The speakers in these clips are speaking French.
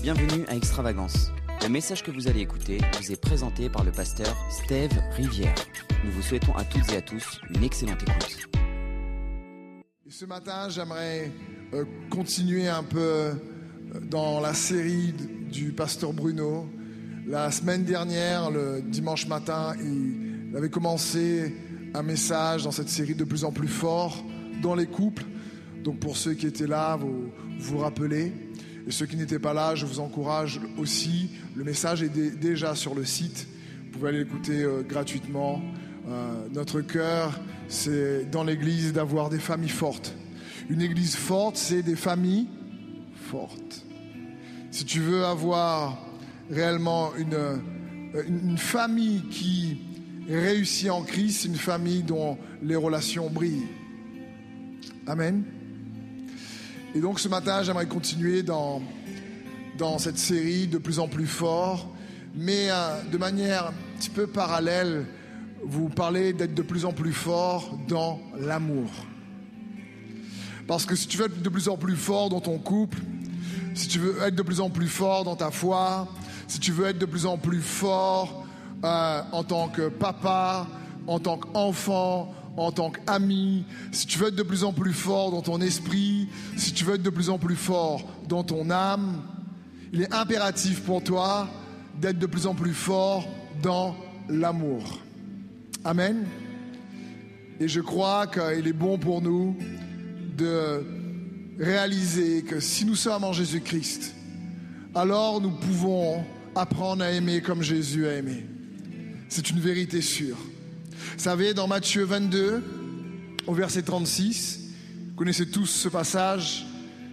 Bienvenue à Extravagance. Le message que vous allez écouter vous est présenté par le pasteur Steve Rivière. Nous vous souhaitons à toutes et à tous une excellente écoute. Et ce matin, j'aimerais continuer un peu dans la série du pasteur Bruno. La semaine dernière, le dimanche matin, il avait commencé un message dans cette série de plus en plus fort dans les couples. Donc pour ceux qui étaient là, vous vous rappelez. Et ceux qui n'étaient pas là, je vous encourage aussi. Le message est déjà sur le site. Vous pouvez aller l'écouter gratuitement. Notre cœur, c'est dans l'église d'avoir des familles fortes. Une église forte, c'est des familles fortes. Si tu veux avoir réellement une famille qui réussit en Christ, c'est une famille dont les relations brillent. Amen. Et donc ce matin, j'aimerais continuer dans cette série de plus en plus fort, mais de manière un petit peu parallèle, vous parlez d'être de plus en plus fort dans l'amour. Parce que si tu veux être de plus en plus fort dans ton couple, si tu veux être de plus en plus fort dans ta foi, si tu veux être de plus en plus fort en tant que papa, en tant qu'enfant, en tant qu'ami, si tu veux être de plus en plus fort dans ton esprit, si tu veux être de plus en plus fort dans ton âme, il est impératif pour toi d'être de plus en plus fort dans l'amour. Amen. Et je crois qu'il est bon pour nous de réaliser que si nous sommes en Jésus-Christ, alors nous pouvons apprendre à aimer comme Jésus a aimé. C'est une vérité sûre. Vous savez, dans Matthieu 22, au verset 36, vous connaissez tous ce passage,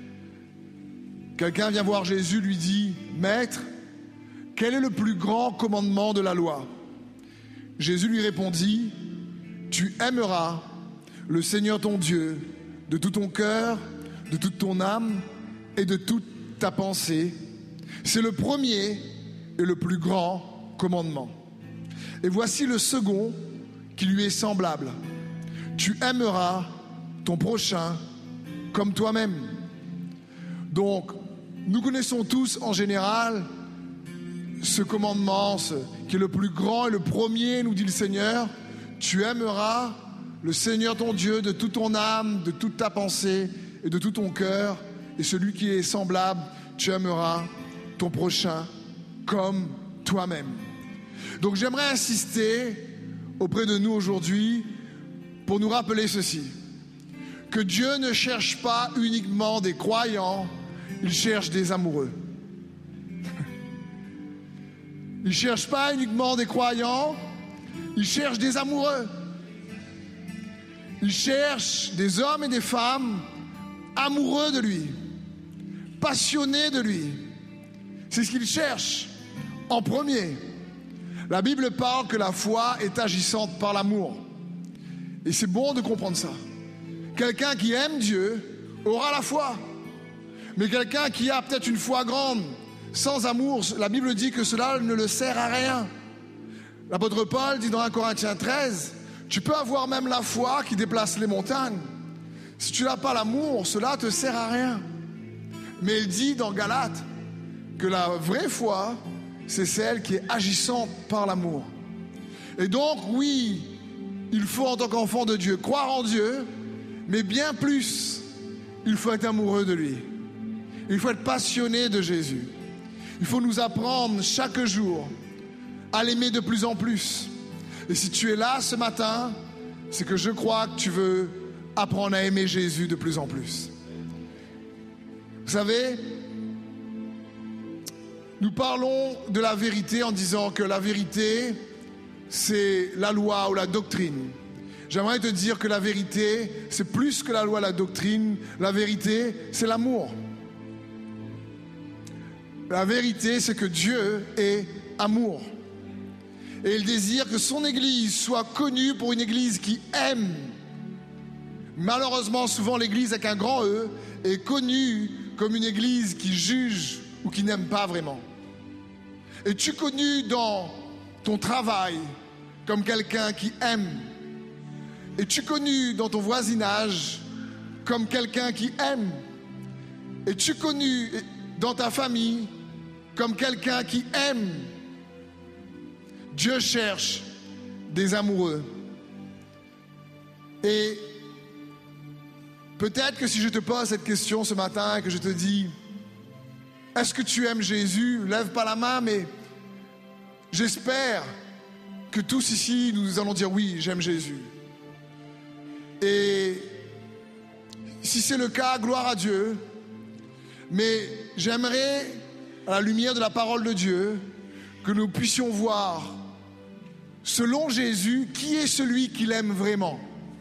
quelqu'un vient voir Jésus, lui dit « Maître, quel est le plus grand commandement de la loi ?» Jésus lui répondit « Tu aimeras le Seigneur ton Dieu de tout ton cœur, de toute ton âme et de toute ta pensée. C'est le premier et le plus grand commandement. Et voici le second qui lui est semblable. Tu aimeras ton prochain comme toi-même. » Donc, nous connaissons tous en général ce commandement, qui est le plus grand et le premier, nous dit le Seigneur. Tu aimeras le Seigneur ton Dieu de toute ton âme, de toute ta pensée et de tout ton cœur. Et celui qui est semblable, tu aimeras ton prochain comme toi-même. Donc j'aimerais insister auprès de nous aujourd'hui pour nous rappeler ceci, que Dieu ne cherche pas uniquement des croyants, il cherche des amoureux. Il ne cherche pas uniquement des croyants, il cherche des amoureux. Il cherche des hommes et des femmes amoureux de lui, passionnés de lui. C'est ce qu'il cherche en premier. La Bible parle que la foi est agissante par l'amour. Et c'est bon de comprendre ça. Quelqu'un qui aime Dieu aura la foi. Mais quelqu'un qui a peut-être une foi grande, sans amour, la Bible dit que cela ne le sert à rien. L'apôtre Paul dit dans 1 Corinthiens 13, tu peux avoir même la foi qui déplace les montagnes. Si tu n'as pas l'amour, cela te sert à rien. Mais il dit dans Galates que la vraie foi, c'est celle qui est agissante par l'amour. Et donc, oui, il faut en tant qu'enfant de Dieu croire en Dieu, mais bien plus, il faut être amoureux de lui. Il faut être passionné de Jésus. Il faut nous apprendre chaque jour à l'aimer de plus en plus. Et si tu es là ce matin, c'est que je crois que tu veux apprendre à aimer Jésus de plus en plus. Vous savez, nous parlons de la vérité en disant que la vérité, c'est la loi ou la doctrine. J'aimerais te dire que la vérité, c'est plus que la loi, la doctrine. La vérité, c'est l'amour. La vérité, c'est que Dieu est amour. Et il désire que son Église soit connue pour une Église qui aime. Malheureusement, souvent, l'Église avec un grand E est connue comme une Église qui juge ou qui n'aime pas vraiment. Es-tu connu dans ton travail comme quelqu'un qui aime? Es-tu connu dans ton voisinage comme quelqu'un qui aime? Es-tu connu dans ta famille comme quelqu'un qui aime. Dieu cherche des amoureux. Et peut-être que si je te pose cette question ce matin et que je te dis « Est-ce que tu aimes Jésus ?» Lève pas la main, mais j'espère que tous ici, nous allons dire « Oui, j'aime Jésus ». Et si c'est le cas, gloire à Dieu. Mais j'aimerais, à la lumière de la parole de Dieu, que nous puissions voir, selon Jésus, qui est celui qu'il aime vraiment.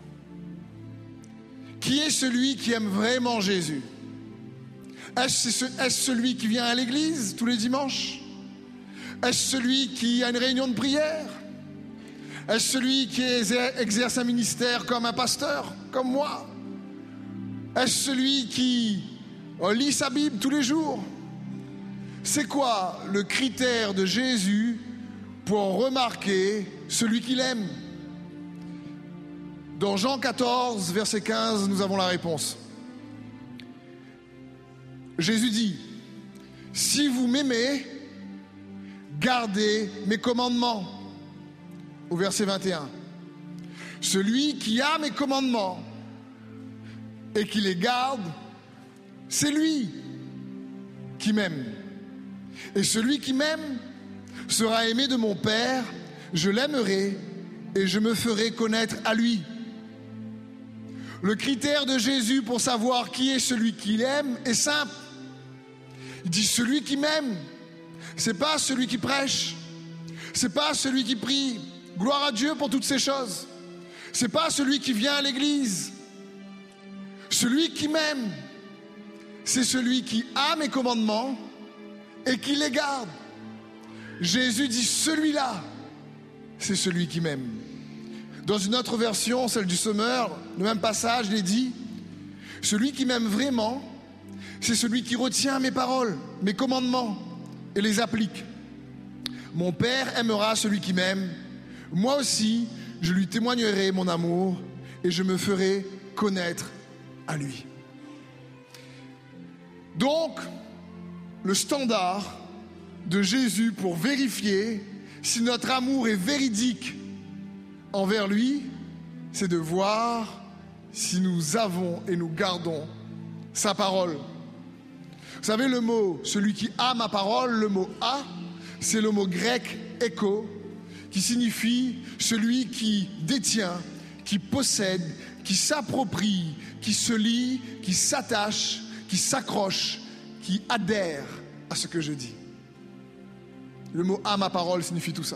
Qui est celui qui aime vraiment Jésus? Est-ce celui qui vient à l'église tous les dimanches? Est-ce celui qui a une réunion de prière? Est-ce celui qui exerce un ministère comme un pasteur, comme moi? Est-ce celui qui lit sa Bible tous les jours? C'est quoi le critère de Jésus pour remarquer celui qu'il aime? Dans Jean 14, verset 15, nous avons la réponse. Jésus dit, « Si vous m'aimez, gardez mes commandements. » Au verset 21. « Celui qui a mes commandements et qui les garde, c'est lui qui m'aime. Et celui qui m'aime sera aimé de mon Père, je l'aimerai et je me ferai connaître à lui. » Le critère de Jésus pour savoir qui est celui qu'il aime est simple. Il dit celui qui m'aime. C'est pas celui qui prêche. C'est pas celui qui prie. Gloire à Dieu pour toutes ces choses. C'est pas celui qui vient à l'église. Celui qui m'aime, c'est celui qui a mes commandements et qui les garde. Jésus dit celui-là, c'est celui qui m'aime. Dans une autre version, celle du Sommeur, le même passage, il est dit « Celui qui m'aime vraiment, c'est celui qui retient mes paroles, mes commandements et les applique. Mon Père aimera celui qui m'aime. Moi aussi, je lui témoignerai mon amour et je me ferai connaître à lui. » Donc, le standard de Jésus pour vérifier si notre amour est véridique envers lui, c'est de voir si nous avons et nous gardons sa parole. Vous savez, le mot, celui qui a ma parole, le mot a, c'est le mot grec écho, qui signifie celui qui détient, qui possède, qui s'approprie, qui se lie, qui s'attache, qui s'accroche, qui adhère à ce que je dis. Le mot a ma parole signifie tout ça.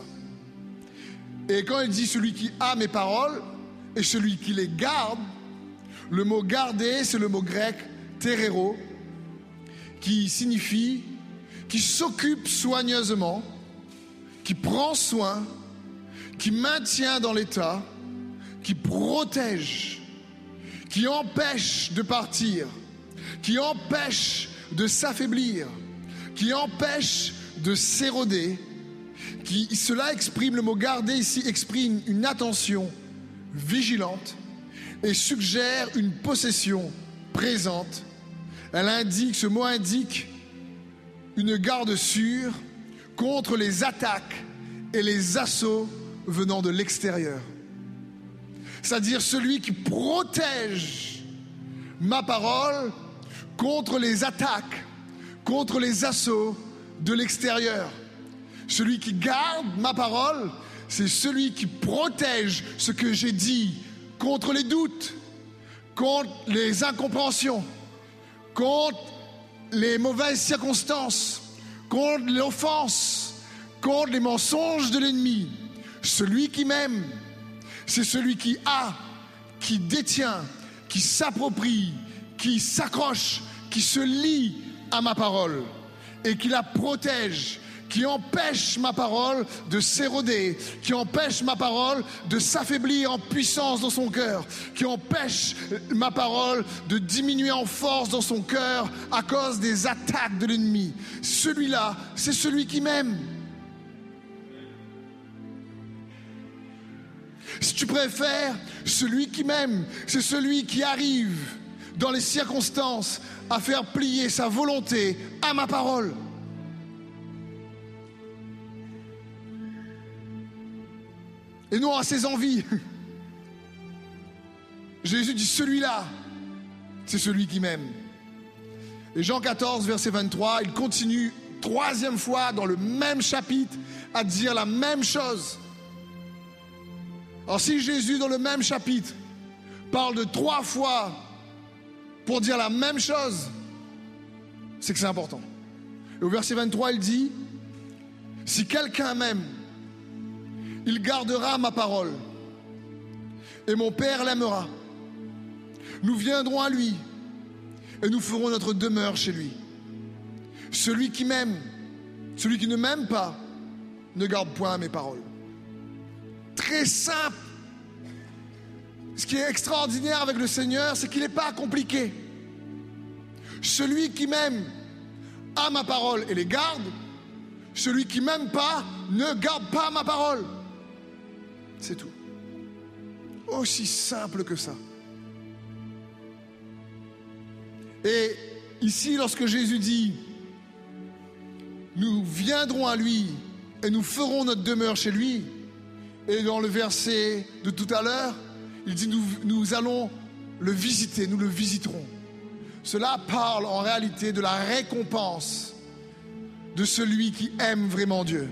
Et quand il dit celui qui a mes paroles et celui qui les garde, le mot garder, c'est le mot grec terero, qui signifie qui s'occupe soigneusement, qui prend soin, qui maintient dans l'état, qui protège, qui empêche de partir, qui empêche de s'affaiblir, qui empêche de s'éroder. Cela exprime, le mot garder ici exprime une attention vigilante et suggère une possession présente. Ce mot indique une garde sûre contre les attaques et les assauts venant de l'extérieur. C'est-à-dire celui qui protège ma parole contre les attaques, contre les assauts de l'extérieur. Celui qui garde ma parole, c'est celui qui protège ce que j'ai dit contre les doutes, contre les incompréhensions, contre les mauvaises circonstances, contre l'offense, contre les mensonges de l'ennemi. Celui qui m'aime, c'est celui qui a, qui détient, qui s'approprie, qui s'accroche, qui se lie à ma parole et qui la protège, qui empêche ma parole de s'éroder, qui empêche ma parole de s'affaiblir en puissance dans son cœur, qui empêche ma parole de diminuer en force dans son cœur à cause des attaques de l'ennemi. Celui-là, c'est celui qui m'aime. Si tu préfères, celui qui m'aime, c'est celui qui arrive dans les circonstances à faire plier sa volonté à ma parole. et non à ses envies. Jésus dit, celui-là, c'est celui qui m'aime. Et Jean 14, verset 23, il continue 3e fois dans le même chapitre à dire la même chose. Alors si Jésus, dans le même chapitre, parle de 3 fois pour dire la même chose, c'est que c'est important. Et au verset 23, il dit, si quelqu'un m'aime, il gardera ma parole, et mon Père l'aimera. Nous viendrons à lui, et nous ferons notre demeure chez lui. Celui qui m'aime, celui qui ne m'aime pas, ne garde point mes paroles. Très simple. Ce qui est extraordinaire avec le Seigneur, c'est qu'il n'est pas compliqué. Celui qui m'aime a ma parole et les garde. Celui qui m'aime pas ne garde pas ma parole. C'est tout. Aussi simple que ça. Et ici, lorsque Jésus dit « Nous viendrons à lui et nous ferons notre demeure chez lui », et dans le verset de tout à l'heure, il dit nous allons le visiter, nous le visiterons. Cela parle en réalité de la récompense de celui qui aime vraiment Dieu.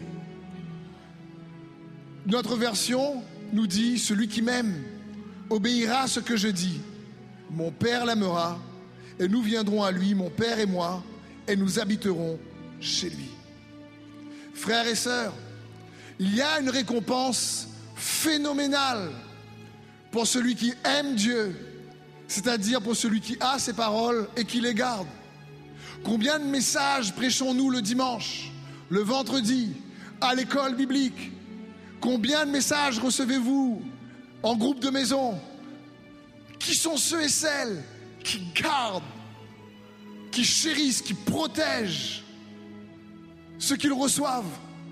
Notre version nous dit, celui qui m'aime obéira à ce que je dis. Mon Père l'aimera et nous viendrons à lui, mon Père et moi, et nous habiterons chez lui. Frères et sœurs, il y a une récompense phénoménale pour celui qui aime Dieu, c'est-à-dire pour celui qui a ses paroles et qui les garde. Combien de messages prêchons-nous le dimanche, le vendredi, à l'école biblique? Combien de messages recevez-vous en groupe de maison? Qui sont ceux et celles qui gardent, qui chérissent, qui protègent ceux qu'ils reçoivent?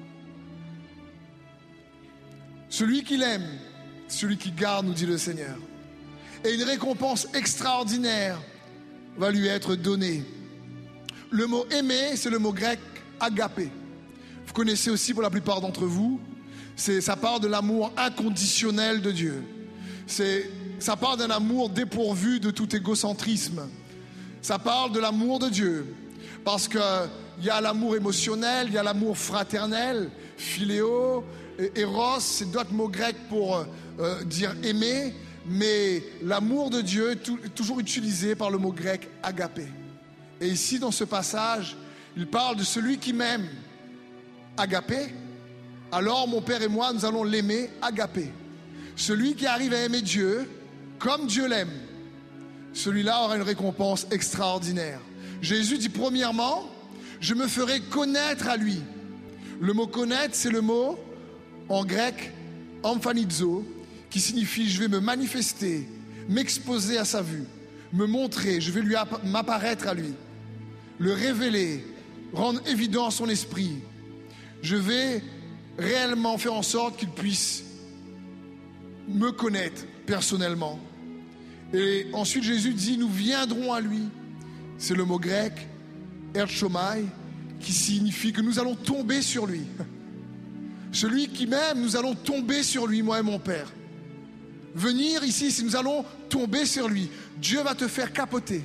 Celui qui l'aime, celui qui garde, nous dit le Seigneur. Et une récompense extraordinaire va lui être donnée. Le mot aimer, c'est le mot grec agapé. Vous connaissez aussi pour la plupart d'entre vous, ça parle de l'amour inconditionnel de Dieu. Ça parle d'un amour dépourvu de tout égocentrisme. Ça parle de l'amour de Dieu. Parce qu'il y a l'amour émotionnel, il y a l'amour fraternel, philéo, Eros, c'est d'autres mots grecs pour dire aimer, mais l'amour de Dieu est toujours utilisé par le mot grec agapé. Et ici, dans ce passage, il parle de celui qui m'aime, agapé. Alors mon Père et moi, nous allons l'aimer, agapé. Celui qui arrive à aimer Dieu comme Dieu l'aime, celui-là aura une récompense extraordinaire. Jésus dit premièrement, je me ferai connaître à lui. Le mot connaître, c'est le mot en grec, emphanizo, qui signifie je vais me manifester, m'exposer à sa vue, me montrer, je vais m'apparaître à lui, le révéler, rendre évident son esprit. Je vais réellement faire en sorte qu'il puisse me connaître personnellement. Et ensuite Jésus dit nous viendrons à lui. C'est le mot grec erchomai, qui signifie que nous allons tomber sur lui. Celui qui m'aime, nous allons tomber sur lui, moi et mon Père. Venir ici, si nous allons tomber sur lui, Dieu va te faire capoter.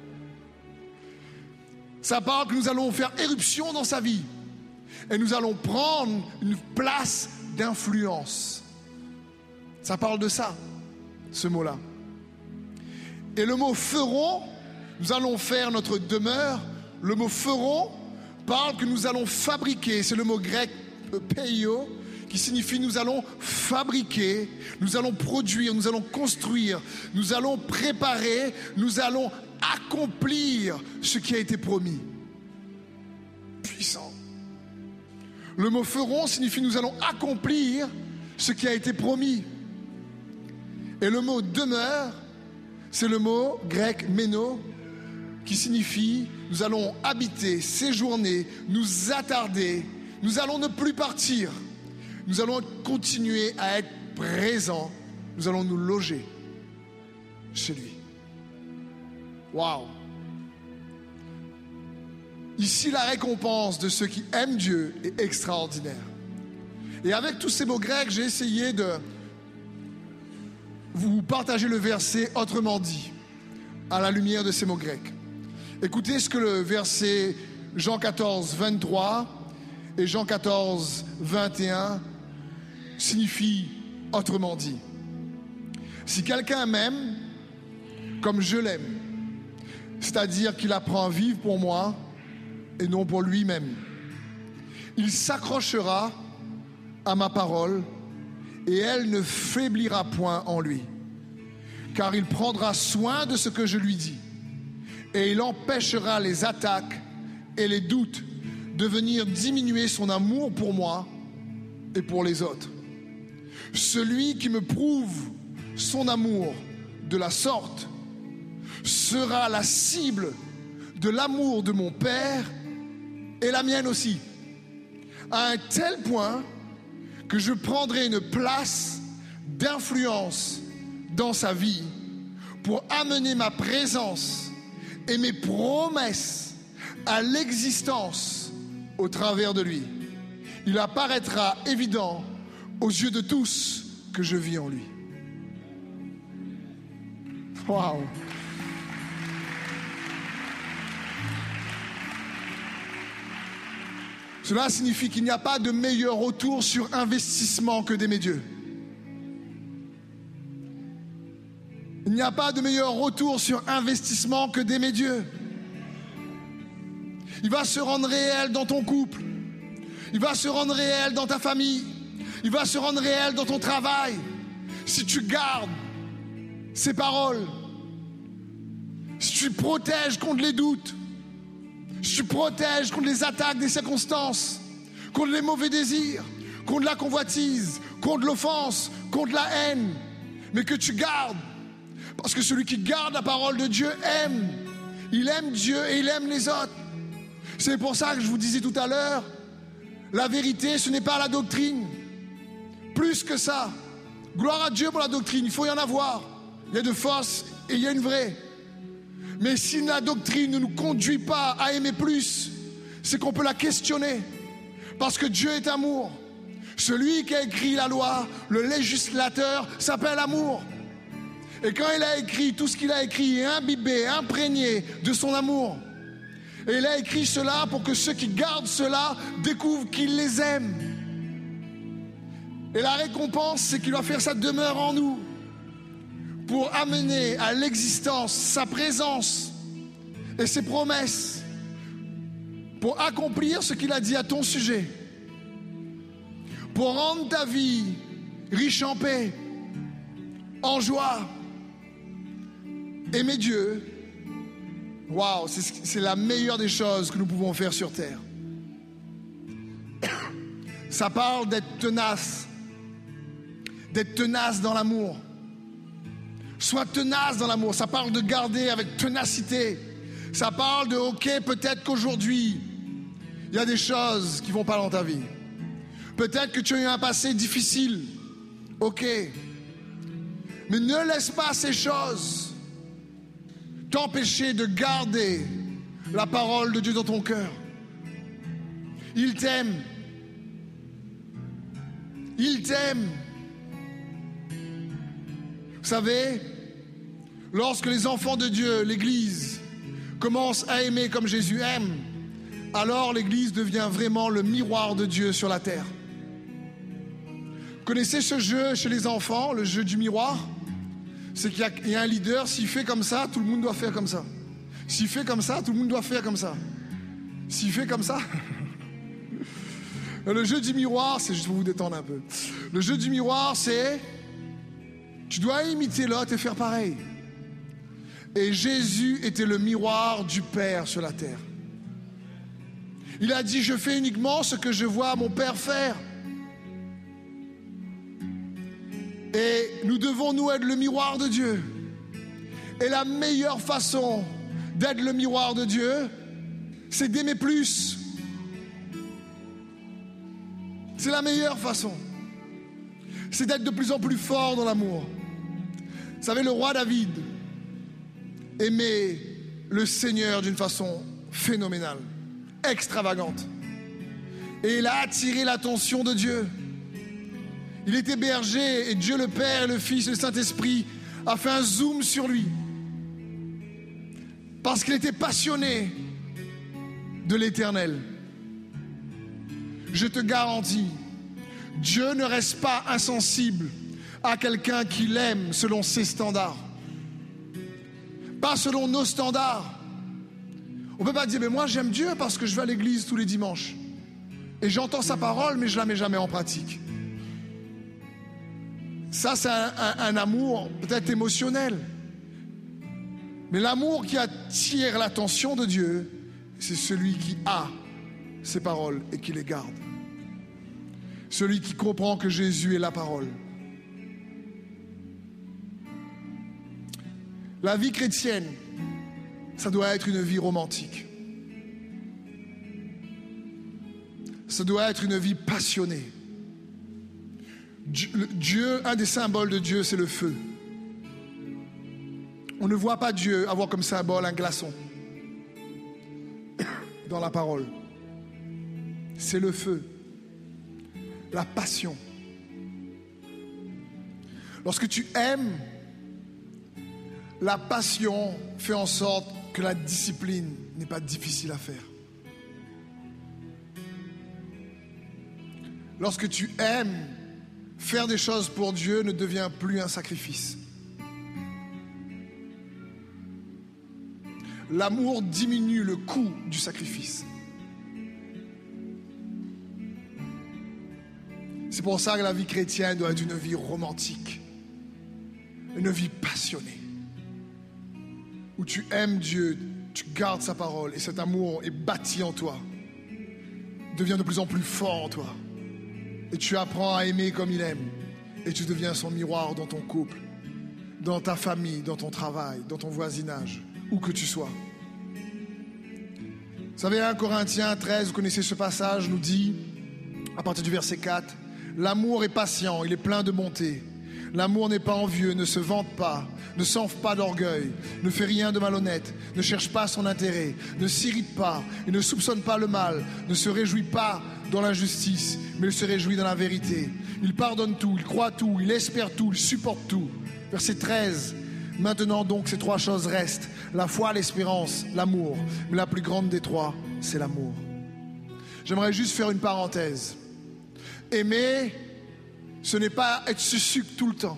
Ça parle que nous allons faire éruption dans sa vie. Et nous allons prendre une place d'influence. Ça parle de ça, ce mot-là. Et le mot feront, nous allons faire notre demeure. Le mot feront parle que nous allons fabriquer. C'est le mot grec peio, qui signifie nous allons fabriquer, nous allons produire, nous allons construire, nous allons préparer, nous allons accomplir ce qui a été promis. Puissant. Le mot feront signifie nous allons accomplir ce qui a été promis. Et le mot demeure, c'est le mot grec méno, qui signifie nous allons habiter, séjourner, nous attarder. Nous allons ne plus partir. Nous allons continuer à être présents. Nous allons nous loger chez lui. Waouh! Ici, la récompense de ceux qui aiment Dieu est extraordinaire. Et avec tous ces mots grecs, j'ai essayé de vous partager le verset autrement dit, à la lumière de ces mots grecs. Écoutez ce que le verset Jean 14, 23 et Jean 14, 21 signifie autrement dit. Si quelqu'un m'aime comme je l'aime, c'est-à-dire qu'il apprend à vivre pour moi et non pour lui-même, il s'accrochera à ma parole et elle ne faiblira point en lui, car il prendra soin de ce que je lui dis et il empêchera les attaques et les doutes de venir diminuer son amour pour moi et pour les autres. Celui qui me prouve son amour de la sorte sera la cible de l'amour de mon Père et la mienne aussi, à un tel point que je prendrai une place d'influence dans sa vie pour amener ma présence et mes promesses à l'existence au travers de lui. Il apparaîtra évident aux yeux de tous que je vis en lui. Waouh! Cela signifie qu'il n'y a pas de meilleur retour sur investissement que d'aimer Dieu. Il n'y a pas de meilleur retour sur investissement que d'aimer Dieu. Il va se rendre réel dans ton couple. Il va se rendre réel dans ta famille. Il va se rendre réel dans ton travail. Si tu gardes ses paroles, si tu protèges contre les doutes, si tu protèges contre les attaques des circonstances, contre les mauvais désirs, contre la convoitise, contre l'offense, contre la haine, mais que tu gardes, parce que celui qui garde la parole de Dieu aime. Il aime Dieu et il aime les autres. C'est pour ça que je vous disais tout à l'heure, la vérité, ce n'est pas la doctrine. Plus que ça, gloire à Dieu pour la doctrine, il faut y en avoir. Il y a de fausses et il y a une vraie. Mais si la doctrine ne nous conduit pas à aimer plus, c'est qu'on peut la questionner. Parce que Dieu est amour. Celui qui a écrit la loi, le législateur, s'appelle amour. Et quand il a écrit, tout ce qu'il a écrit est imbibé, imprégné de son amour. Et il a écrit cela pour que ceux qui gardent cela découvrent qu'il les aime. Et la récompense, c'est qu'il va faire sa demeure en nous, pour amener à l'existence sa présence et ses promesses, pour accomplir ce qu'il a dit à ton sujet, pour rendre ta vie riche en paix, en joie. Aimer Dieu, waouh, c'est la meilleure des choses que nous pouvons faire sur terre. Ça parle d'être tenace dans l'amour. Sois tenace dans l'amour. Ça parle de garder avec ténacité. Ça parle de, ok, peut-être qu'aujourd'hui, il y a des choses qui ne vont pas dans ta vie. Peut-être que tu as eu un passé difficile. Ok. Mais ne laisse pas ces choses t'empêcher de garder la parole de Dieu dans ton cœur. Il t'aime. Il t'aime. Vous savez, lorsque les enfants de Dieu, l'Église, commencent à aimer comme Jésus aime, alors l'Église devient vraiment le miroir de Dieu sur la terre. Vous connaissez ce jeu chez les enfants, le jeu du miroir? C'est qu'il y a un leader, s'il fait comme ça, tout le monde doit faire comme ça. S'il fait comme ça, tout le monde doit faire comme ça. S'il fait comme ça... Le jeu du miroir, c'est juste pour vous détendre un peu. Le jeu du miroir, c'est... Tu dois imiter l'autre et faire pareil. Et Jésus était le miroir du Père sur la terre. Il a dit, je fais uniquement ce que je vois mon Père faire. Et nous devons nous être le miroir de Dieu. Et la meilleure façon d'être le miroir de Dieu, c'est d'aimer plus. C'est la meilleure façon. C'est d'être de plus en plus fort dans l'amour. Vous savez, le roi David aimait le Seigneur d'une façon phénoménale, extravagante. Et il a attiré l'attention de Dieu. Il était berger et Dieu le Père et le Fils et le Saint-Esprit a fait un zoom sur lui. Parce qu'il était passionné de l'Éternel. Je te garantis, Dieu ne reste pas insensible à quelqu'un qui l'aime selon ses standards. Pas selon nos standards. On ne peut pas dire, mais moi j'aime Dieu parce que je vais à l'église tous les dimanches. Et j'entends sa parole, mais je ne la mets jamais en pratique. Ça, c'est un amour peut-être émotionnel. Mais l'amour qui attire l'attention de Dieu, c'est celui qui a ses paroles et qui les garde. Celui qui comprend que Jésus est la parole. La vie chrétienne, ça doit être une vie romantique. Ça doit être une vie passionnée. Dieu, un des symboles de Dieu, c'est le feu. On ne voit pas Dieu avoir comme symbole un glaçon dans la parole. C'est le feu, la passion. Lorsque tu aimes, la passion fait en sorte que la discipline n'est pas difficile à faire. Lorsque tu aimes, faire des choses pour Dieu ne devient plus un sacrifice. L'amour diminue le coût du sacrifice. C'est pour ça que la vie chrétienne doit être une vie romantique, une vie passionnée, où tu aimes Dieu, tu gardes sa parole et cet amour est bâti en toi, devient de plus en plus fort en toi. Et tu apprends à aimer comme il aime. Et tu deviens son miroir dans ton couple, dans ta famille, dans ton travail, dans ton voisinage, où que tu sois. Vous savez, 1 Corinthiens 13, vous connaissez ce passage, nous dit, à partir du verset 4, « L'amour est patient, il est plein de bonté. L'amour n'est pas envieux, ne se vante pas, ne s'enfle pas d'orgueil, ne fait rien de malhonnête, ne cherche pas son intérêt, ne s'irrite pas et ne soupçonne pas le mal, ne se réjouit pas dans l'injustice, mais il se réjouit dans la vérité. Il pardonne tout, il croit tout, il espère tout, il supporte tout. » Verset 13. « Maintenant donc ces trois choses restent, la foi, l'espérance, l'amour. Mais la plus grande des trois, c'est l'amour. » J'aimerais juste faire une parenthèse. Aimer, ce n'est pas être succincte tout le temps.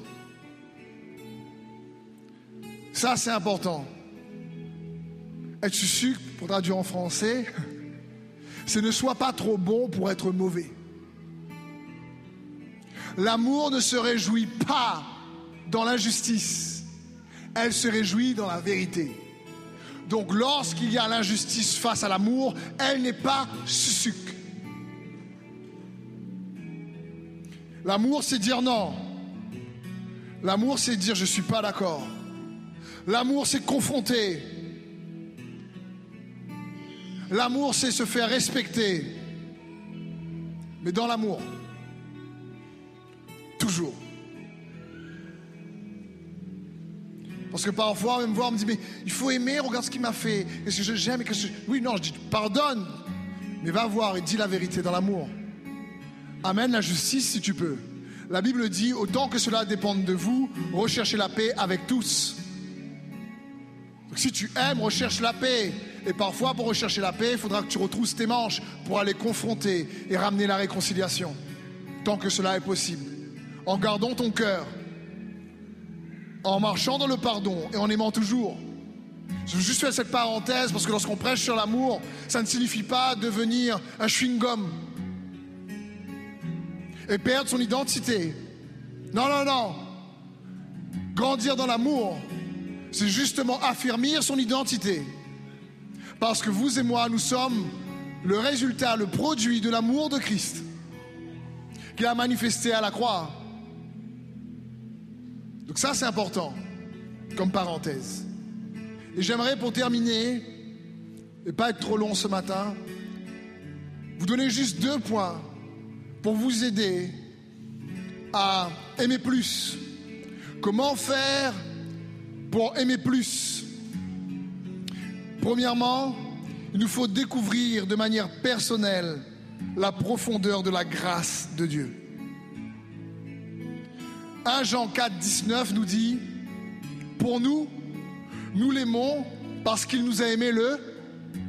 Ça, c'est important. Être succincte, pour traduire en français, c'est ne sois pas trop bon pour être mauvais. L'amour ne se réjouit pas dans l'injustice. Elle se réjouit dans la vérité. Donc lorsqu'il y a l'injustice face à l'amour, elle n'est pas succincte. L'amour, c'est dire non. L'amour, c'est dire je ne suis pas d'accord. L'amour, c'est confronter. L'amour, c'est se faire respecter. Mais dans l'amour. Toujours. Parce que parfois, on me voit, on me dit, mais il faut aimer, regarde ce qu'il m'a fait. Est-ce que j'aime et que je... Oui, non, je dis, pardonne. Mais va voir et dis la vérité dans l'amour. Amène la justice si tu peux. La Bible dit, autant que cela dépende de vous, recherchez la paix avec tous. Donc, si tu aimes, recherche la paix. Et parfois, pour rechercher la paix, il faudra que tu retrousses tes manches pour aller confronter et ramener la réconciliation. Tant que cela est possible. En gardant ton cœur. En marchant dans le pardon et en aimant toujours. Je veux juste faire cette parenthèse parce que lorsqu'on prêche sur l'amour, ça ne signifie pas devenir un chewing-gum et perdre son identité. Non, non, non. Grandir dans l'amour, c'est justement affermir son identité. Parce que vous et moi, nous sommes le résultat, le produit de l'amour de Christ qu'il a manifesté à la croix. Donc ça, c'est important, comme parenthèse. Et j'aimerais, pour terminer, et pas être trop long ce matin, vous donner juste 2 points pour vous aider à aimer plus. Comment faire pour aimer plus? Premièrement, il nous faut découvrir de manière personnelle la profondeur de la grâce de Dieu. 1 Jean 4, 19 nous dit « Pour nous, nous l'aimons parce qu'il nous a aimé le premier. »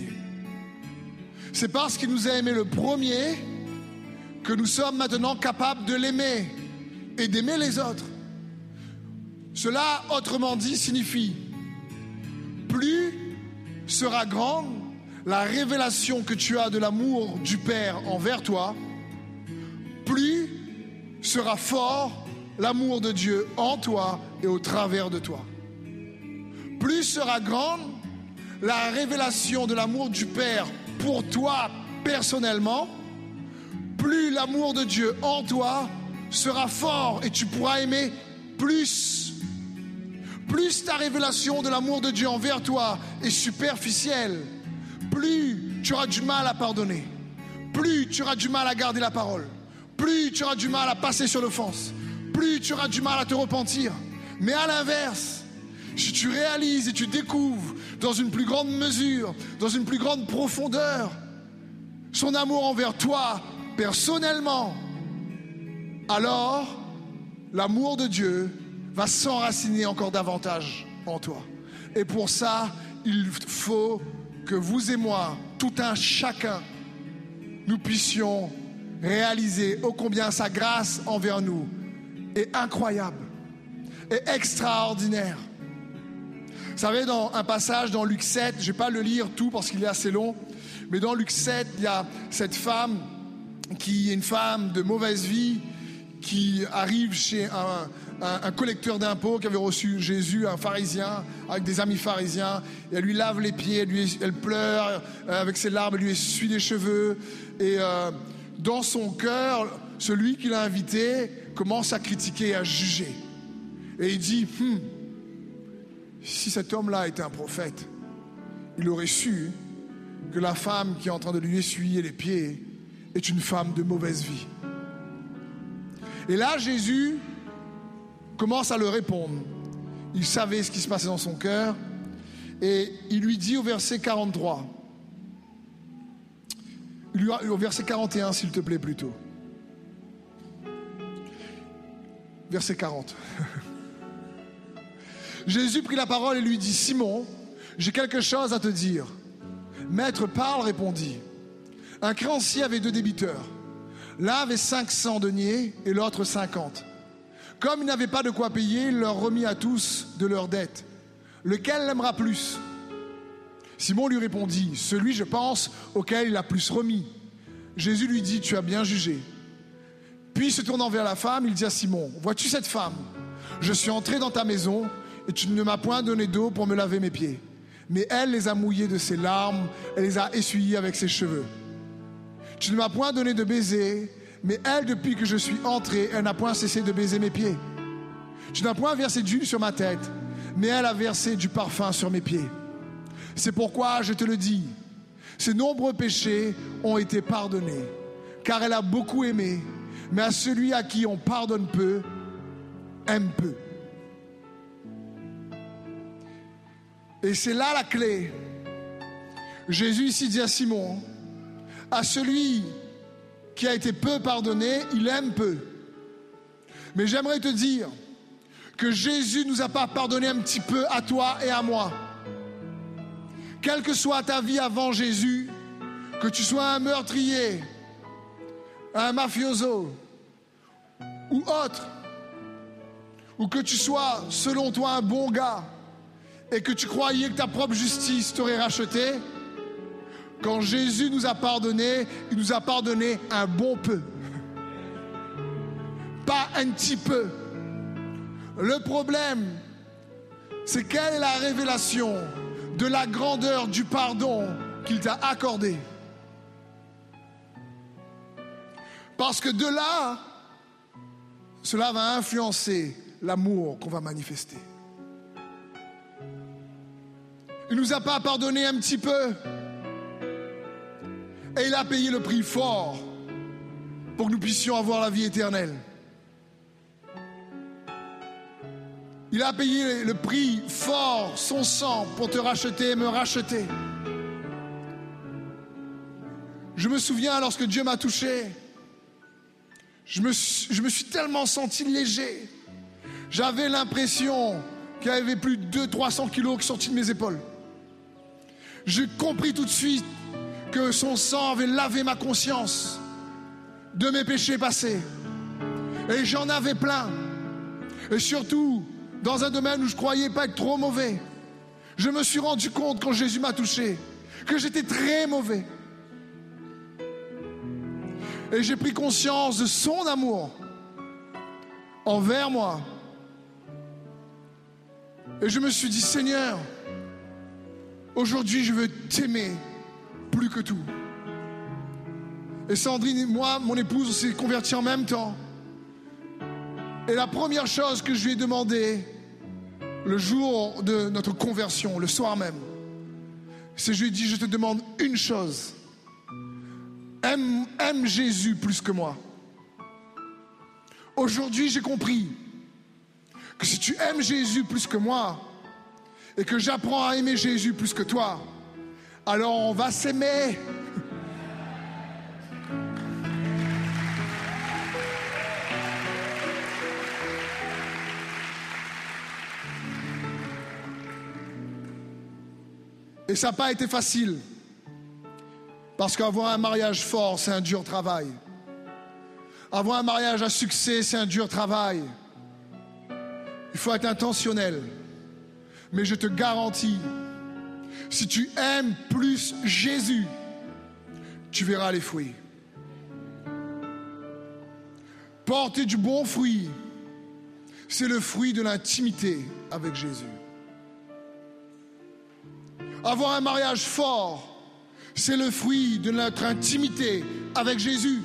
C'est parce qu'il nous a aimé le premier que nous sommes maintenant capables de l'aimer et d'aimer les autres. Cela, autrement dit, signifie plus sera grande la révélation que tu as de l'amour du Père envers toi, plus sera fort l'amour de Dieu en toi et au travers de toi. Plus sera grande la révélation de l'amour du Père pour toi personnellement, plus l'amour de Dieu en toi sera fort et tu pourras aimer plus. Plus ta révélation de l'amour de Dieu envers toi est superficielle, plus tu auras du mal à pardonner, plus tu auras du mal à garder la parole, plus tu auras du mal à passer sur l'offense, plus tu auras du mal à te repentir. Mais à l'inverse, si tu réalises et tu découvres dans une plus grande mesure, dans une plus grande profondeur, son amour envers toi personnellement, alors l'amour de Dieu va s'enraciner encore davantage en toi. Et pour ça, il faut que vous et moi, tout un chacun, nous puissions réaliser ô combien sa grâce envers nous est incroyable et extraordinaire. Vous savez, dans un passage dans Luc 7, je ne vais pas le lire tout parce qu'il est assez long, mais dans Luc 7, il y a cette femme qui est une femme de mauvaise vie, qui arrive chez un collecteur d'impôts qui avait reçu Jésus, un pharisien, avec des amis pharisiens, et elle lui lave les pieds, elle pleure avec ses larmes, elle lui essuie les cheveux, et dans son cœur, celui qui l'a invité commence à critiquer et à juger. Et il dit, si cet homme-là était un prophète, il aurait su que la femme qui est en train de lui essuyer les pieds est une femme de mauvaise vie. Et là, Jésus commence à le répondre. Il savait ce qui se passait dans son cœur. Et il lui dit au verset 43, au verset 41, s'il te plaît, plutôt. Verset 40. Jésus prit la parole et lui dit, Simon, j'ai quelque chose à te dire. Maître, parle, répondit. Un créancier avait 2 débiteurs. L'un avait 500 deniers et l'autre 50. Comme il n'avait pas de quoi payer, il leur remit à tous de leurs dettes. Lequel l'aimera plus? Simon lui répondit, celui, je pense, auquel il a plus remis. Jésus lui dit, tu as bien jugé. Puis se tournant vers la femme, il dit à Simon, vois-tu cette femme? Je suis entré dans ta maison et tu ne m'as point donné d'eau pour me laver mes pieds. Mais elle les a mouillés de ses larmes, elle les a essuyés avec ses cheveux. Tu ne m'as point donné de baiser, mais elle, depuis que je suis entré, elle n'a point cessé de baiser mes pieds. Tu n'as point versé d'huile sur ma tête, mais elle a versé du parfum sur mes pieds. C'est pourquoi je te le dis, ses nombreux péchés ont été pardonnés, car elle a beaucoup aimé, mais à celui à qui on pardonne peu, aime peu. Et c'est là la clé. Jésus ici dit à Simon, à celui qui a été peu pardonné, il aime peu. Mais j'aimerais te dire que Jésus ne nous a pas pardonné un petit peu à toi et à moi. Quelle que soit ta vie avant Jésus, que tu sois un meurtrier, un mafioso ou autre, ou que tu sois, selon toi, un bon gars et que tu croyais que ta propre justice t'aurait racheté, quand Jésus nous a pardonné, il nous a pardonné un bon peu. Pas un petit peu. Le problème, c'est quelle est la révélation de la grandeur du pardon qu'il t'a accordé. Parce que de là, cela va influencer l'amour qu'on va manifester. Il ne nous a pas pardonné un petit peu. Et il a payé le prix fort pour que nous puissions avoir la vie éternelle. Il a payé le prix fort, son sang, pour te racheter et me racheter. Je me souviens lorsque Dieu m'a touché, je me suis tellement senti léger. J'avais l'impression qu'il y avait plus de 200-300 kilos qui sortaient de mes épaules. J'ai compris tout de suite que son sang avait lavé ma conscience de mes péchés passés. Et j'en avais plein. Et surtout, dans un domaine où je croyais pas être trop mauvais, je me suis rendu compte quand Jésus m'a touché que j'étais très mauvais. Et j'ai pris conscience de son amour envers moi. Et je me suis dit, Seigneur, aujourd'hui je veux t'aimer plus que tout. Et Sandrine et moi, mon épouse, on s'est convertis en même temps. Et la première chose que je lui ai demandé le jour de notre conversion, le soir même, c'est je lui ai dit, je te demande une chose. Aime Jésus plus que moi. Aujourd'hui, j'ai compris que si tu aimes Jésus plus que moi et que j'apprends à aimer Jésus plus que toi, alors on va s'aimer. Et ça n'a pas été facile. Parce qu'avoir un mariage fort, c'est un dur travail. Avoir un mariage à succès, c'est un dur travail. Il faut être intentionnel. Mais je te garantis, si tu aimes plus Jésus, tu verras les fruits. Porter du bon fruit, c'est le fruit de l'intimité avec Jésus. Avoir un mariage fort, c'est le fruit de notre intimité avec Jésus.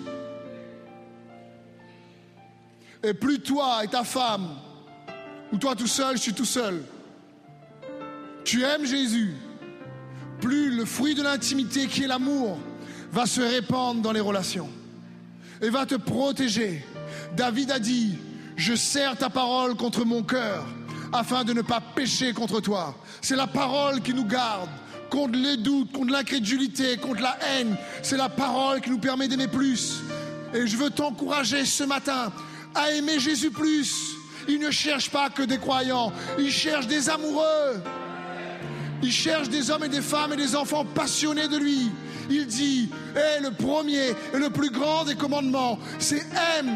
Et plus toi et ta femme, ou toi tout seul, je suis tout seul, tu aimes Jésus, plus le fruit de l'intimité qui est l'amour va se répandre dans les relations et va te protéger. David a dit, je serre ta parole contre mon cœur afin de ne pas pécher contre toi. C'est la parole qui nous garde contre les doutes, contre l'incrédulité, contre la haine. C'est la parole qui nous permet d'aimer plus. Et je veux t'encourager ce matin à aimer Jésus plus. Il ne cherche pas que des croyants, il cherche des amoureux. Il cherche des hommes et des femmes et des enfants passionnés de lui. Il dit, le premier et le plus grand des commandements, c'est aime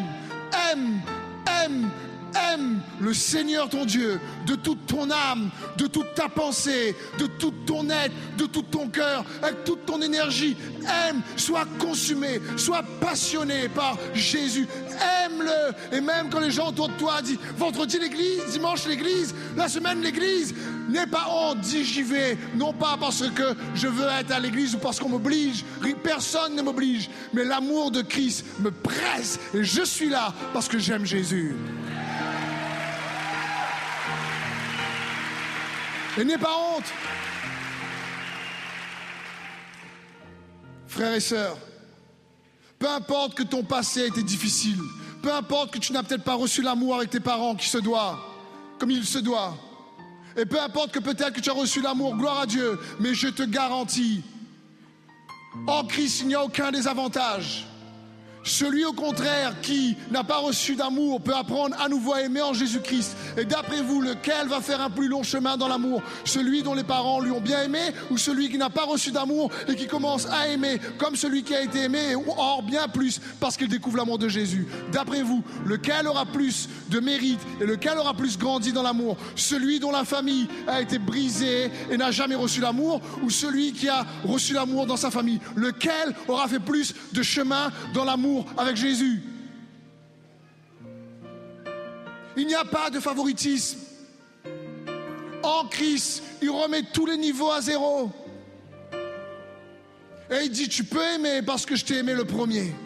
le Seigneur ton Dieu de toute ton âme, de toute ta pensée, de tout ton être, de tout ton cœur, avec toute ton énergie. Aime, sois consumé, sois passionné par Jésus. Aime-le. Et même quand les gens autour de toi disent vendredi l'église, dimanche l'église, la semaine l'église, n'aie pas honte, dis j'y vais. Non pas parce que je veux être à l'église ou parce qu'on m'oblige. Personne ne m'oblige. Mais l'amour de Christ me presse et je suis là parce que j'aime Jésus. Et n'aie pas honte. Frères et sœurs, peu importe que ton passé ait été difficile, peu importe que tu n'as peut-être pas reçu l'amour avec tes parents qui se doit, comme il se doit, et peu importe que peut-être que tu as reçu l'amour, gloire à Dieu, mais je te garantis, en Christ il n'y a aucun désavantage. Celui au contraire qui n'a pas reçu d'amour peut apprendre à nouveau à aimer en Jésus-Christ. Et d'après vous, lequel va faire un plus long chemin dans l'amour? Celui dont les parents lui ont bien aimé ou celui qui n'a pas reçu d'amour et qui commence à aimer comme celui qui a été aimé, ou or bien plus parce qu'il découvre l'amour de Jésus? D'après vous, lequel aura plus de mérite et lequel aura plus grandi dans l'amour? Celui dont la famille a été brisée et n'a jamais reçu l'amour ou celui qui a reçu l'amour dans sa famille? Lequel aura fait plus de chemin dans l'amour avec Jésus? Il n'y a pas de favoritisme. En Christ, il remet tous les niveaux à zéro. Et il dit, tu peux aimer parce que je t'ai aimé le premier.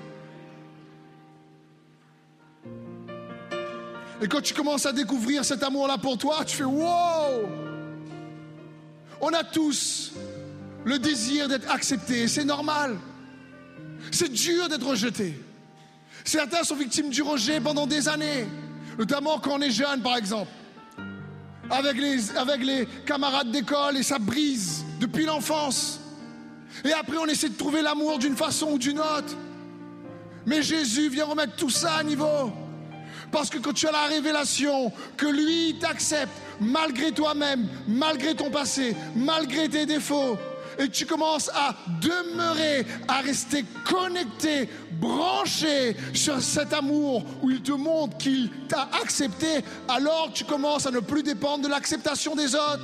Et quand tu commences à découvrir cet amour-là pour toi, tu fais wow! On a tous le désir d'être accepté, c'est normal. C'est dur d'être rejeté. Certains sont victimes du rejet pendant des années, notamment quand on est jeune, par exemple, avec les camarades d'école, et ça brise depuis l'enfance. Et après, on essaie de trouver l'amour d'une façon ou d'une autre. Mais Jésus vient remettre tout ça à niveau. Parce que quand tu as la révélation que lui t'accepte, malgré toi-même, malgré ton passé, malgré tes défauts, et tu commences à demeurer, à rester connecté, branché sur cet amour où il te montre qu'il t'a accepté, alors tu commences à ne plus dépendre de l'acceptation des autres.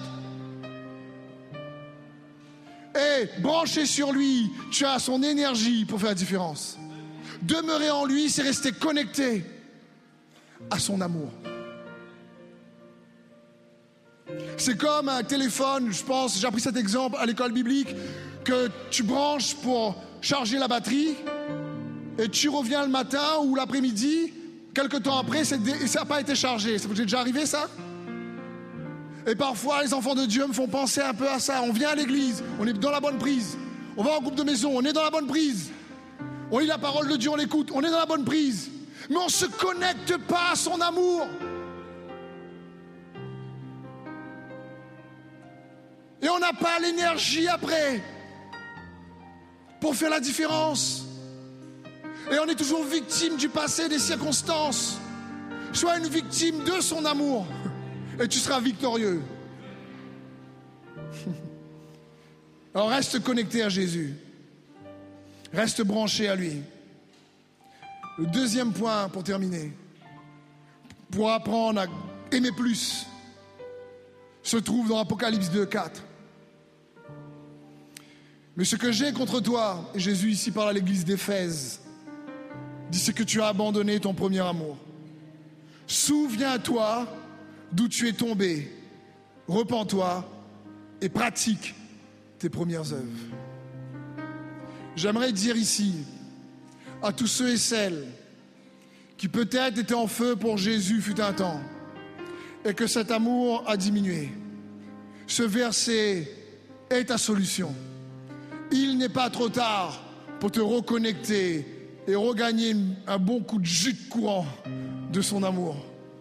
Et branché sur lui, tu as son énergie pour faire la différence. Demeurer en lui, c'est rester connecté à son amour. C'est comme un téléphone, je pense, j'ai appris cet exemple à l'école biblique, que tu branches pour charger la batterie et tu reviens le matin ou l'après-midi, quelques temps après, ça n'a pas été chargé. Ça vous est déjà arrivé ça? Et parfois les enfants de Dieu me font penser un peu à ça. On vient à l'église, on est dans la bonne prise. On va en groupe de maison, on est dans la bonne prise. On lit la parole de Dieu, on l'écoute, on est dans la bonne prise. Mais on ne se connecte pas à son amour. Et on n'a pas l'énergie après pour faire la différence. Et on est toujours victime du passé, des circonstances. Sois une victime de son amour et tu seras victorieux. Alors reste connecté à Jésus. Reste branché à lui. Le deuxième point pour terminer, pour apprendre à aimer plus, se trouve dans Apocalypse 2:4. Mais ce que j'ai contre toi, et Jésus ici parle à l'église d'Éphèse, dit c'est que tu as abandonné ton premier amour. Souviens-toi d'où tu es tombé, repens-toi et pratique tes premières œuvres. J'aimerais dire ici à tous ceux et celles qui peut-être étaient en feu pour Jésus fut un temps et que cet amour a diminué. Ce verset est ta solution. Il n'est pas trop tard pour te reconnecter et regagner un bon coup de jus de courant de son amour.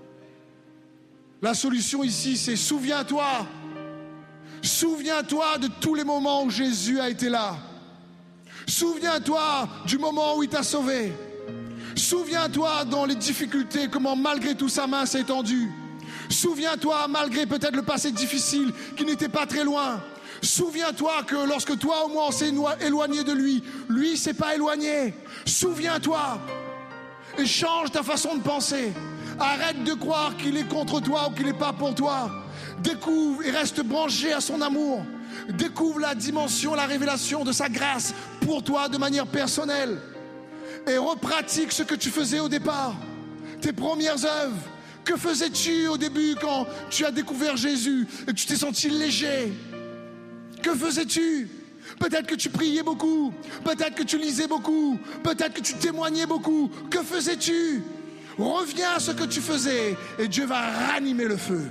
La solution ici, c'est souviens-toi. Souviens-toi de tous les moments où Jésus a été là. Souviens-toi du moment où il t'a sauvé. Souviens-toi dans les difficultés, comment malgré tout sa main s'est étendue. Souviens-toi malgré peut-être le passé difficile qui n'était pas très loin. Souviens-toi que lorsque toi au moins on s'est éloigné de lui, lui s'est pas éloigné. Souviens-toi et change ta façon de penser. Arrête de croire qu'il est contre toi ou qu'il n'est pas pour toi. Découvre et reste branché à son amour. Découvre la dimension, la révélation de sa grâce pour toi de manière personnelle. Et repratique ce que tu faisais au départ. Tes premières œuvres. Que faisais-tu au début quand tu as découvert Jésus et que tu t'es senti léger? Que faisais-tu? Peut-être que tu priais beaucoup. Peut-être que tu lisais beaucoup. Peut-être que tu témoignais beaucoup. Que faisais-tu? Reviens à ce que tu faisais et Dieu va ranimer le feu.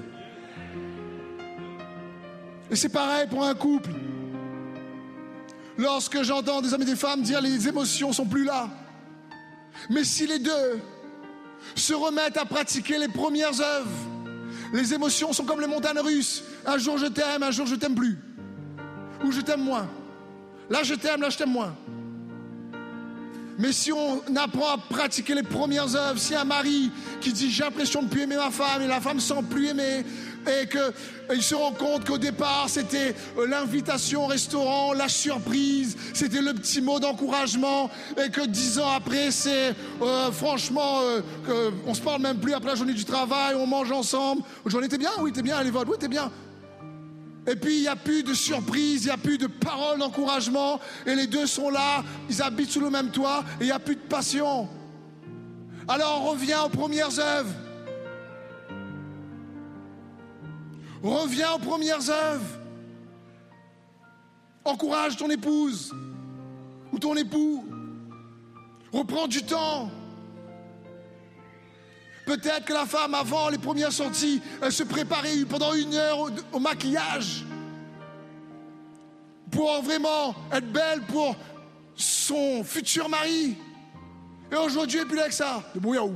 Et c'est pareil pour un couple. Lorsque j'entends des hommes et des femmes dire les émotions sont plus là. Mais si les deux se remettent à pratiquer les premières œuvres, les émotions sont comme les montagnes russes. Un jour je t'aime, un jour je t'aime plus. Ou je t'aime moins. Là je t'aime, là je t'aime moins. Mais si on apprend à pratiquer les premières œuvres, si un mari qui dit j'ai l'impression de ne plus aimer ma femme et la femme ne sent plus aimer et qu'il se rend compte qu'au départ c'était l'invitation au restaurant, la surprise, c'était le petit mot d'encouragement et que 10 ans après c'est franchement on se parle même plus après la journée du travail, on mange ensemble. Aujourd'hui t'es bien? Oui t'es bien, allez vote, oui t'es bien. Et puis il n'y a plus de surprise, il n'y a plus de paroles d'encouragement et les deux sont là, ils habitent sous le même toit et il n'y a plus de passion. Alors on revient aux premières œuvres. Reviens aux premières œuvres. Encourage ton épouse ou ton époux. Reprends du temps. Peut-être que la femme, avant les premières sorties, elle se préparait pendant 1 heure au maquillage pour vraiment être belle pour son futur mari. Et aujourd'hui, elle n'est plus là avec ça. De brouillard.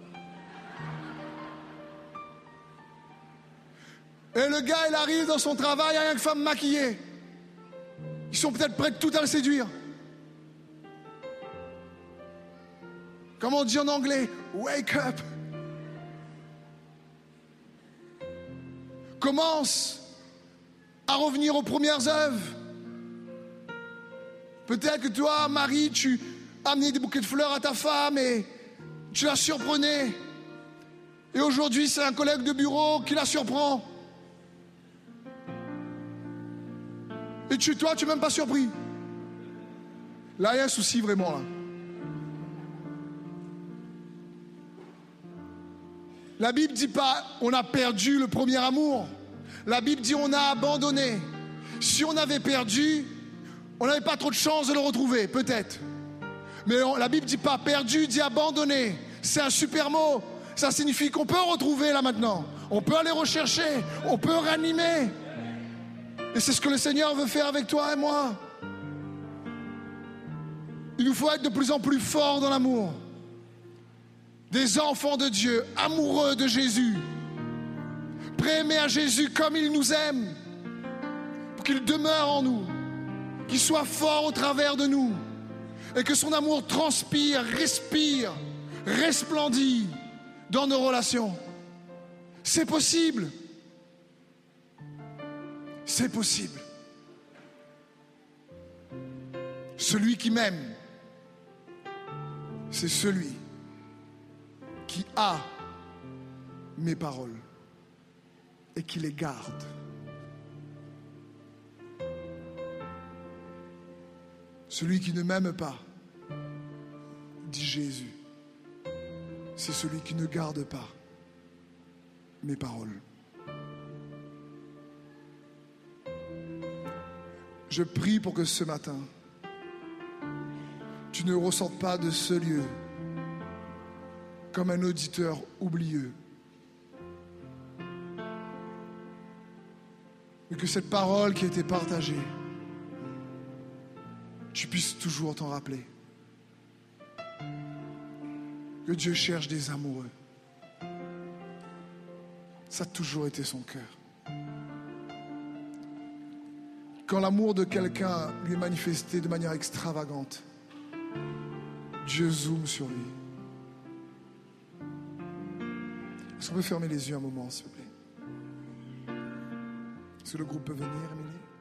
Et le gars, il arrive dans son travail, il n'y a rien que femmes maquillées. Ils sont peut-être prêts tout à le séduire. Comment on dit en anglais? Wake up. Commence à revenir aux premières œuvres. Peut-être que toi, Marie, tu amenais des bouquets de fleurs à ta femme et tu la surprenais. Et aujourd'hui, c'est un collègue de bureau qui la surprend. Et toi, tu n'es même pas surpris. Là, il y a un souci vraiment, là. La Bible ne dit pas on a perdu le premier amour. La Bible dit on a abandonné. Si on avait perdu, on n'avait pas trop de chance de le retrouver, peut-être. Mais la Bible ne dit pas perdu, dit abandonné. C'est un super mot. Ça signifie qu'on peut retrouver là maintenant. On peut aller rechercher. On peut ranimer. Et c'est ce que le Seigneur veut faire avec toi et moi. Il nous faut être de plus en plus forts dans l'amour. Des enfants de Dieu, amoureux de Jésus. Prêts à aimer à Jésus comme il nous aime. Pour qu'il demeure en nous. Qu'il soit fort au travers de nous. Et que son amour transpire, respire, resplendit dans nos relations. C'est possible. C'est possible. Celui qui m'aime, c'est celui qui a mes paroles et qui les garde. Celui qui ne m'aime pas, dit Jésus, c'est celui qui ne garde pas mes paroles. Je prie pour que ce matin, tu ne ressentes pas de ce lieu comme un auditeur oublieux. Mais que cette parole qui a été partagée, tu puisses toujours t'en rappeler. Que Dieu cherche des amoureux. Ça a toujours été son cœur. Quand l'amour de quelqu'un lui est manifesté de manière extravagante, Dieu zoome sur lui. Est-ce qu'on peut fermer les yeux un moment, s'il vous plaît? Est-ce que le groupe peut venir, Émilie?